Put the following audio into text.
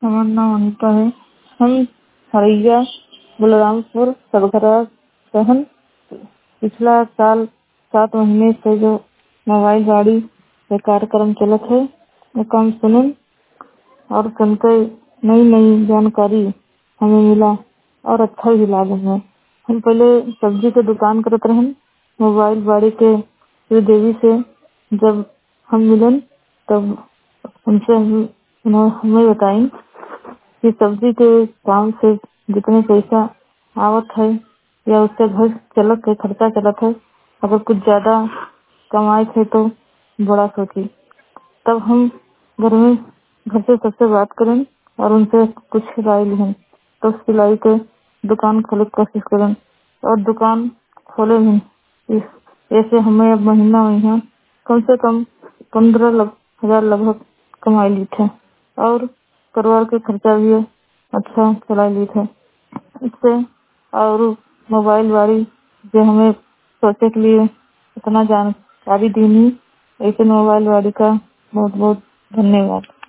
हमारा नाम अनीता है। हम हरैया बलरामपुर सदगरा सहन पिछला साल 7 महीने से जो मोबाइल गाड़ी के कार्यक्रम चलत है वो काम सुनन और सुनते नई नई जानकारी हमें मिला और अच्छा भी लगा है। हम पहले सब्जी के दुकान करते रहन मोबाइल गाड़ी के श्रीदेवी से जब हम मिलन तब उनसे हमें बताई कि सब्जी के काम से जितने पैसा आवत है या उससे घर चलत है, खर्चा चलत है, अगर कुछ ज्यादा कमाए थे तो बड़ा सोची। तब हम घर से सबसे बात करें और उनसे कुछ राय लें तो सिलाई के दुकान खोले की कोशिश करें और दुकान खोले भी। ऐसे हमें अब महीना कम से कम 15,000 लगभग कमाई ली थे और परिवार के खर्चा भी अच्छा चला ली थे इससे। और मोबाइल वाली जो हमें सोचे के लिए इतना जानकारी दी, ऐसे मोबाइल वाली का बहुत बहुत धन्यवाद।